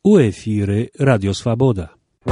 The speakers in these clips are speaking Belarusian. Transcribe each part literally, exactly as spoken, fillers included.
У ефірі Радіо Свобода.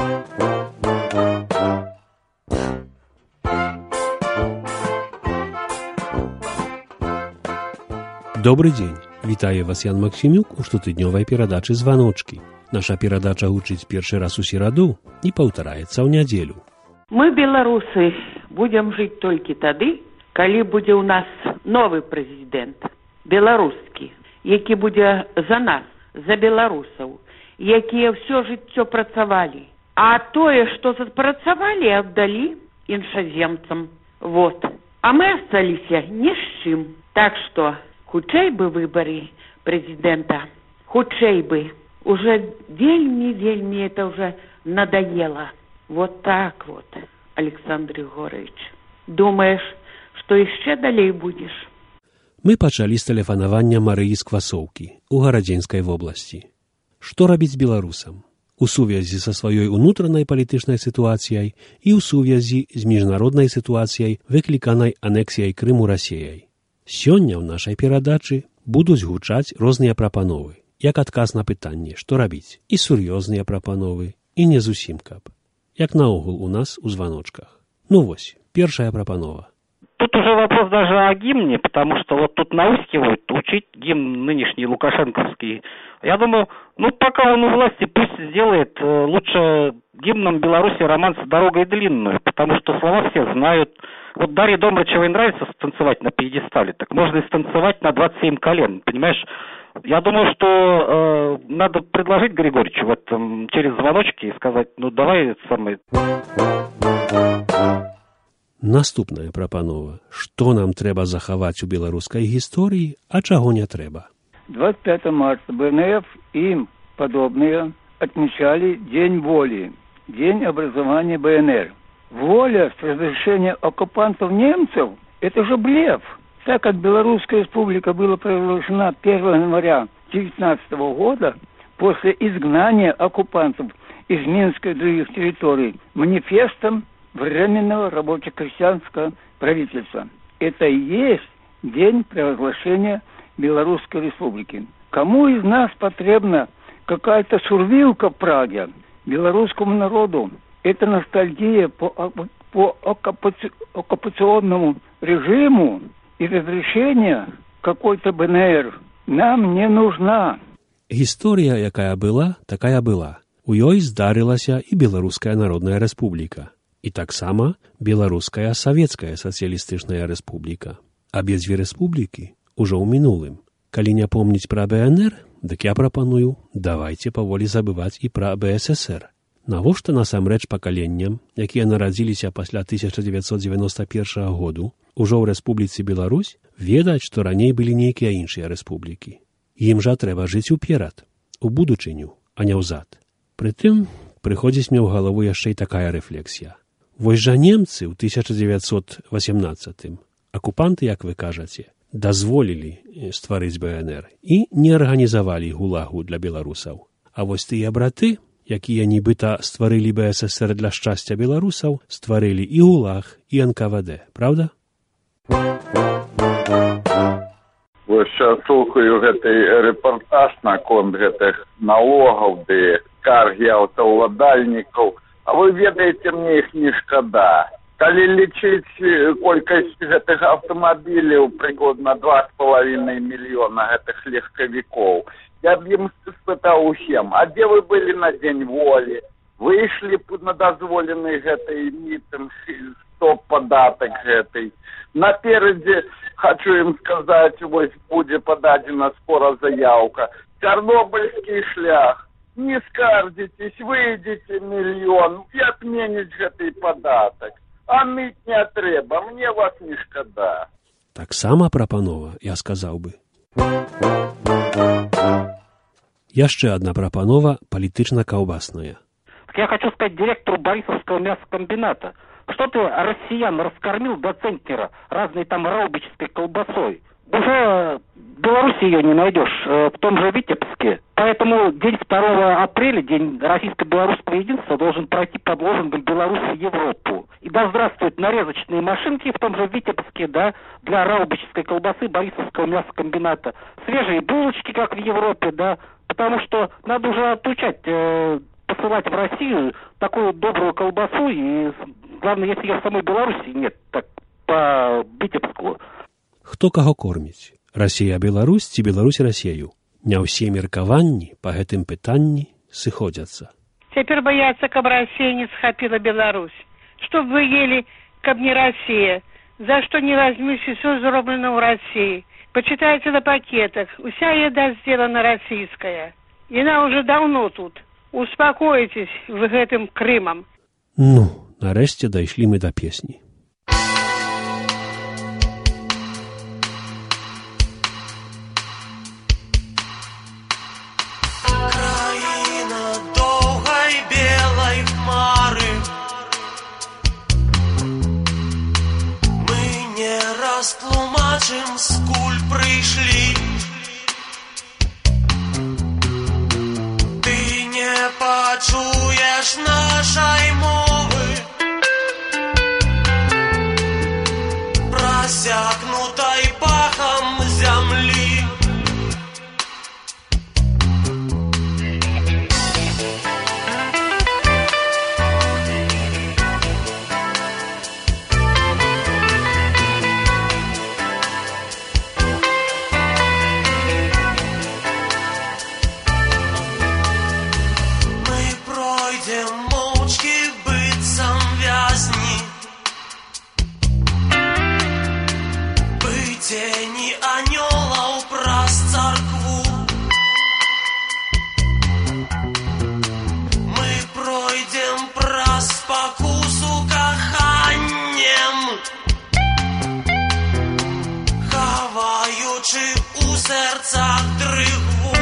Добрый день! Вітаю вас Ян Максимюк у штотыднёвай перадачы «Званочки». Наша перадача гучыць першы раз у сераду і паўтараецца ў нядзелю. Мы, беларусы, будзем жыць толькі тады, калі будзе ў нас новы прэзідэнт, беларускі, які будзе за нас, за беларусаў, якія ўсё жыццё працавалі. А тое, што працавалі, аддалі іншаземцам. Вот. А мы асталіся ні з чым. Так што, хутчэй бы выбары прэзідэнта, хутчэй бы. Уже вельмі-вельмі это уже надоело. Вот так вот, Александр Егорович. Думаешь, што яшчэ далей будзеш? Мы пачалі з тэлефанавання Марыі з Квасоўкі у Гарадзенскай вобласці. Што рабіць беларусам? У сувязі са сваёй унутранай палітычнай сітуацыяй і ў сувязі з міжнароднай сітуацыяй, выкліканай анексіяй Крыму Расіяй. Сёння ў нашай перадачы будуць гучаць розныя прапановы, як адказ на пытанне, што рабіць, і сур'ёзныя прапановы, і не зусім каб. Як наогул у нас у званочках. Ну вось, першая прапанова. Тут уже вопрос даже о гимне, потому что вот тут наускивают учить гимн нынешний лукашенковский. Я думаю, ну пока он у власти, пусть сделает э, лучше гимном Беларуси романс «Дорогой длинную», потому что слова все знают. Вот Дарье Домрачевой нравится станцевать на пьедестале, так можно и станцевать на двадцать семь колен, понимаешь? Я думаю, что э, надо предложить Григорьевичу в этом через звоночки и сказать, ну давай самое... Наступная прапанова. Што нам трэба захаваць у беларускай гісторыі, а чаго не трэба? двадцать пятого марта БНФ и им подобные отмечали День воли, День образования БНР. Воля с разрешения оккупантов немцев – это же блеф. Так как Белорусская республика была провозглашена первого января девятнадцатого года, после изгнания оккупантов из Минска и других территорий, манифестом Временного рабоче-крестьянского правительства. Это и есть день провозглашения Белорусской республики. Кому из нас потребна какая-то сурвилка в Праге? Белорусскому народу это ностальгия по, по оккупационному режиму и разрешение какой-то БНР нам не нужна. Гісторыя, якая была, такая была. У ёй здарылася і Беларуская народная рэспубліка. І таксама Беларуская савецкая сацыялістычная рэспубліка. Абедзве рэспублікі ўжо ў мінулым. Калі не помніць пра БНР, дык я прапаную, давайце паволі забываць і пра БССР. Навошта насамрэч пакаленням, якія нарадзіліся пасля тысяча дзевяцьсот дзевяноста першага году, ужо ў Рэспубліцы Беларусь, ведаць, што раней былі нейкія іншыя рэспублікі. Ім жа трэба жыць уперад, у будучыню, а не ўзад. Прытым, прыходзіць мне ў галаву яшчэ і такая рэфлексія. Вось жа немцы ў тысяча дзевяцьсот васемнаццатым, акупанты, як вы кажаце, дазволілі стварыць БНР і не арганізавалі гулагу для беларусаў. А вось тыя браты, якія нібыта стварылі БССР для шчасця беларусаў, стварылі і гулаг, і эн ка вэ дэ, правда? Вось сейчас слухаю гэты рэпартаж наконт гэтых налогаў ды скаргі аўтаўладальнікаў. А вы ведаеце, мне іх не шкада. Калі лічыць колькасць гэтых аўтамабіляў прыкладна два з паловиной мільёна гэтых легкавікоў, я б ім спытаў усім, а дзе вы былі на Дзень волі? Выйшлі б на дазволены гэтай мітынг, стоп-падатак гэтай. Наперадзе, хочу ім сказаць, вось будзе пададзена скора заяўка. Чарнобыльскі шлях. Не скардзіцесь, выйдзеце мільён і адменіць гэты падатак. А мыць не трэба, мне вас не шкада. Таксама прапанова, я сказаў бы. Яшчэ одна прапанова палітычна-каўбасная. Я хочу сказать директору Борисовского мясокомбината, что ты россиян раскормил до центнера разной там раубичской колбасой. Уже в Беларуси ее не найдешь, в том же Витебске. Поэтому день второго апреля, день российско-белорусского единства, должен пройти под лозунгом «Беларусь в Европу». И да здравствуют нарезочные машинки в том же Витебске, да, для раубичской колбасы Борисовского мясокомбината. Свежие булочки, как в Европе, да, потому что надо уже отучать, э, посылать в Россию такую добрую колбасу, и главное, если ее в самой Беларуси нет, так по Витебску. Хто каго корміць? Расія Беларусь ці Беларусь Расію? Не ўсе меркаванні па гэтым пытанні сыходзяцца. Цяпер баяцца, каб Расія не схапіла Беларусь. Што б вы ели, каб не Расія? За што не возьмусь, все зроблено ў Расіі. Почитайте на пакетах. Уся еда сделана российская. Яна уже давно тут. Успокойтесь вы гэтым Крымам. Ну, нарэшце дайшлі мы да песні. Краіна доўгай белай хмары. Мы не растлумачым, скуль прыйшлі. Ты не пачуеш нашай мовы, просякнутай пахам зямлі. Тени анёлаў праз царкву. Мы пройдем праз спакусу каханнем, хаваючы у сэрцах дрыгву.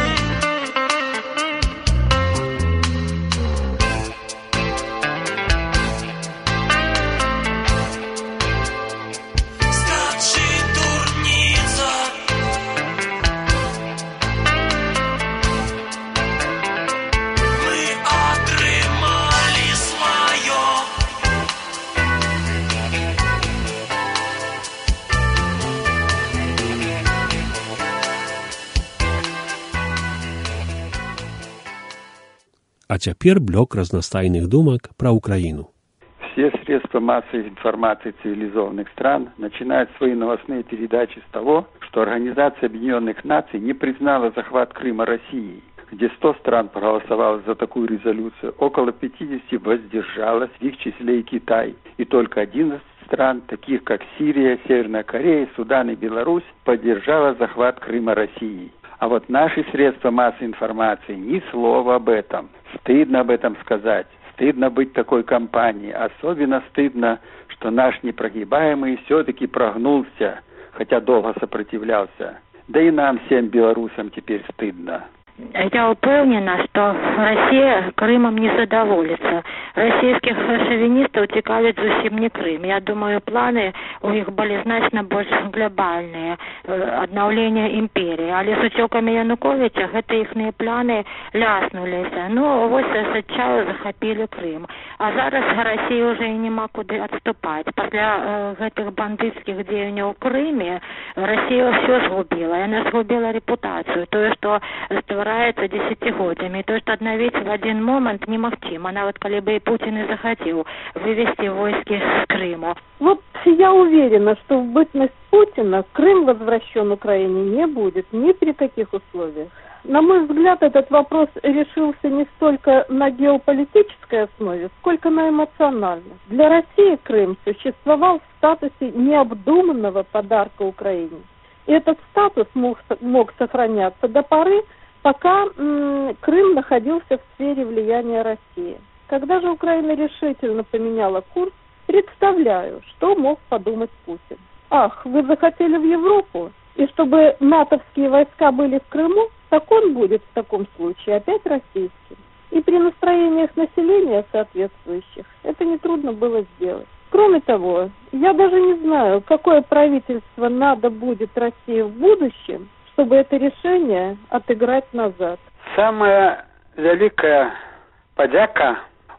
А цяпер блок разнастайных думак пра Украину. Все средства массовой информации цивилизованных стран начинают свои новостные передачи с того, что Организация Объединенных Наций не признала захват Крыма Россией, где сто стран проголосовало за такую резолюцию, около пятидесяти воздержалось, в их числе и Китай, и только одиннадцать стран, таких как Сирия, Северная Корея, Судан и Беларусь, поддержала захват Крыма Россией. А вот наши средства массовой информации ни слова об этом. Стыдно об этом сказать. Стыдно быть такой компанией. Особенно стыдно, что наш непрогибаемый все-таки прогнулся, хотя долго сопротивлялся. Да и нам, всем белорусам, теперь стыдно. Я упевнена, что Россия Крымом не задоволится. Российских шовинистов цікавить зовсім не Крым. Я думаю, планы у них были значно больше глобальные. Обновление империи. Але с утеками Януковича это их планы ляснулись. Ну, вот с отчаю захопили Крым. А зараз Россия уже и нема куды отступать. После э, этих бандитских деяний в Крыме Россия все сгубила. Она сгубила репутацию. То, что створається десятигодиями. То, что обновить в один момент немагчыма. Нават коли бы и Путин и захотел вывести войски с Крыма. Вот я уверена, что в бытность Путина Крым возвращен Украине не будет ни при каких условиях. На мой взгляд, этот вопрос решился не столько на геополитической основе, сколько на эмоциональной. Для России Крым существовал в статусе необдуманного подарка Украине. И этот статус мог, мог сохраняться до поры, пока м, Крым находился в сфере влияния России. Когда же Украина решительно поменяла курс, представляю, что мог подумать Путин. Ах, вы захотели в Европу? И чтобы натовские войска были в Крыму, так он будет в таком случае опять российским. И при настроениях населения соответствующих это нетрудно было сделать. Кроме того, я даже не знаю, какое правительство надо будет России в будущем, чтобы это решение отыграть назад. Самая великая подяка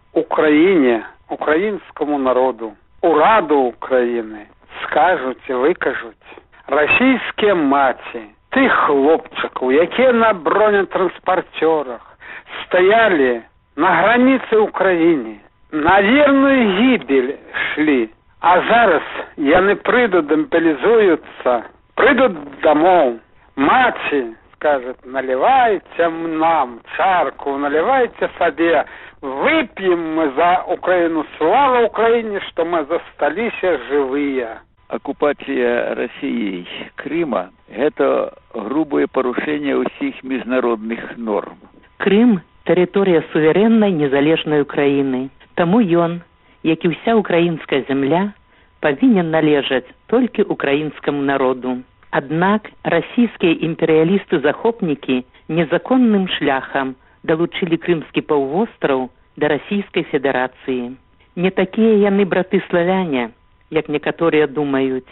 Украине, украинскому народу, ураду Украины скажут и выкажут российские мати, тых хлопчыкаў, якія на бронетранспарцёрах стаялі на граніцы ўкраіне, на верную гібель шлі. А зараз яны прыйдуць, дэмабілізуюцца, прыйдуць дамоў. Маці скажет: наливайте нам чарку, наливайте сабе, выпьем мы за Украину, слава Украине, что мы застались живые. Оккупация Россией Крыма – это грубое порушение усіх міжнародных норм. Крым – тэрыторыя суверэннай незалежнай Украіны. Таму ён, як і ўся украінская зямля, павінен належаць толькі украінскаму народу. Аднак расійскія імперыялісты-захопнікі незаконным шляхам далучылі Крымскі паўвостраў да Расійскай Федэрацыі. Не такія яны браты-славяне, як некаторыя думаюць.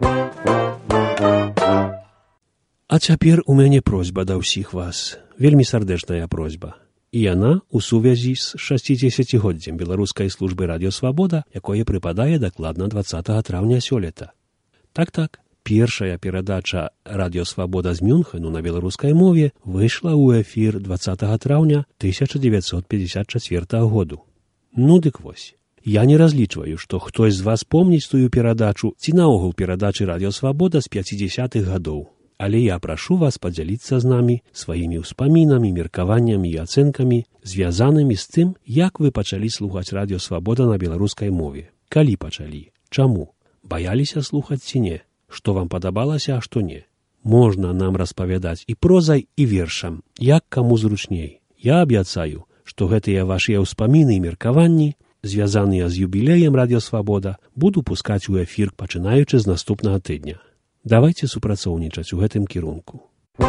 А цяпер у мяне просьба да ўсіх вас, вельмі сардэчная просьба. І яна ў сувязі з шасцідзесяцігоддзем беларускай службы радыёсвабода, якое прыпадае дакладна дваццатага траўня сёлета. Так-так, першая перадача радыёсвабода з Мюнхену на беларускай мове выйшла ў эфір дваццатага траўня тысяча дзевяцьсот пятьдесят чацвёртага году. Ну дык вось. Я не разлічваю, што хтось з вас помніць тую перадачу ці наогул перадачы радыёсвабода з пяцідзесятых гадоў. Але я прашу вас падзяліцца з намі сваімі ўспамінамі, меркаваннямі і ацэнкамі, звязанымі з тым, як вы пачалі слухаць радыёсвабода на беларускай мове. Калі пачалі? Чаму? Баяліся слухаць ці не? Што вам падабалася, а што не? Можна нам распавядаць і прозай, і вершам, як каму зручней. Я абяцаю, што гэтыя вашыя ўспаміны і меркаванні, звязаныя з юбілеем радыёсвабода, буду пускаць у эфір, пачынаючы з наступнага тыдня. Давайте супрацоўнічаць у гэтым кірунку.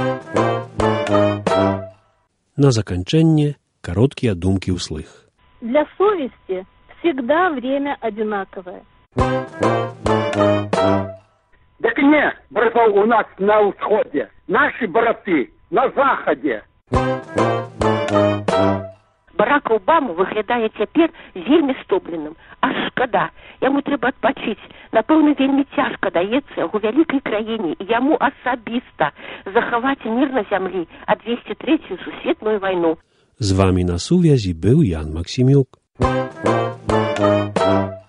На заканчэнне кароткія думкі ўслых. Для совести всегда время одинаковое. Так не, братов у нас на усходе, наши браты на заходе. Барак Обама выглядае цяпер вельмі стомленым. Аж шкада, яму трэба адпачыць. Напэўна, вельмі цяжка даецца яго вялікай краіне і яму асабіста захаваць мір на зямлі, адвесці трэцюю сусветную вайну. З вамі на сувязі быў Ян Максімюк.